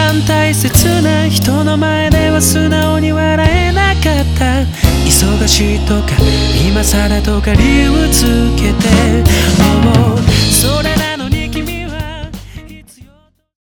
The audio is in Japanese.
番大切な人の前では素直に笑えなかった。忙しいとか今更とか理由つけて、もうそれ